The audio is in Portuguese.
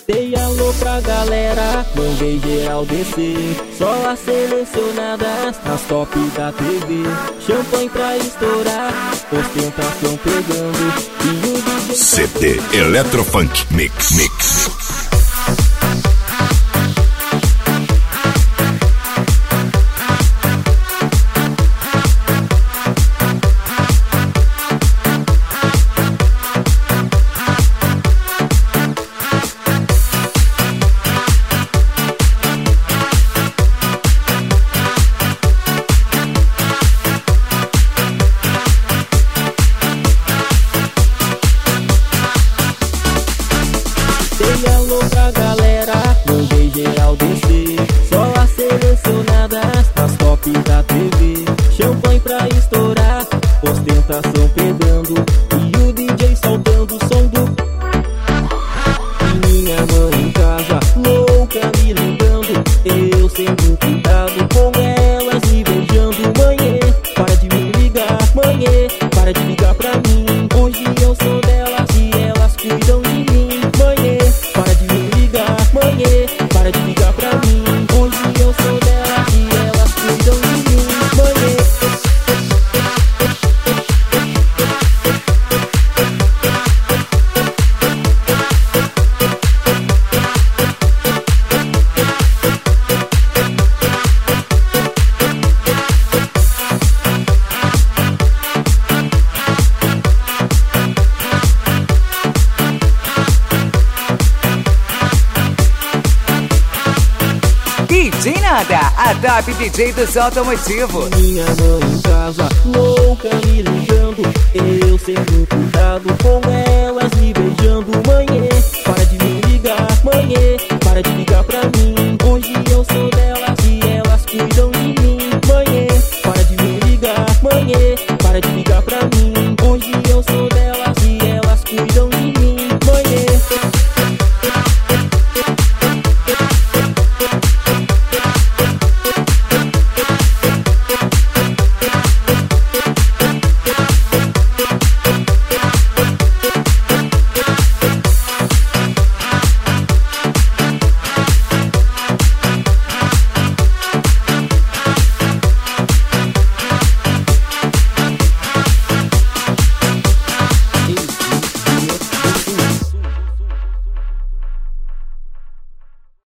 Dei alô pra galera, mandei geral descer. Só as selecionadas, as top da TV. Champanhe pra estourar, ostentação pegando. E o DJ CD Eletrofunk Mix. Dei alô pra galera, mandei geral descer. Só as selecionadas, as top da TV. Champanhe pra estourar, ostentação pegando. E o DJ soltando o som do... E minha mãe em casa, louca me lembrando. Eu sendo cuidado com elas me beijando. Mãe, para de me ligar, mãe, para de ligar pra mim. Hoje eu sou delas e elas cuidam de mim. Mãe, para de me ligar, mãe, para de ligar pra mim. Hoje eu sou delas e elas cuidam de mim. Mãe. DJ Nanda, a top DJ dos automotivos. Minha mãe em casa, louca me lembrando. Eu sendo cuidado com ela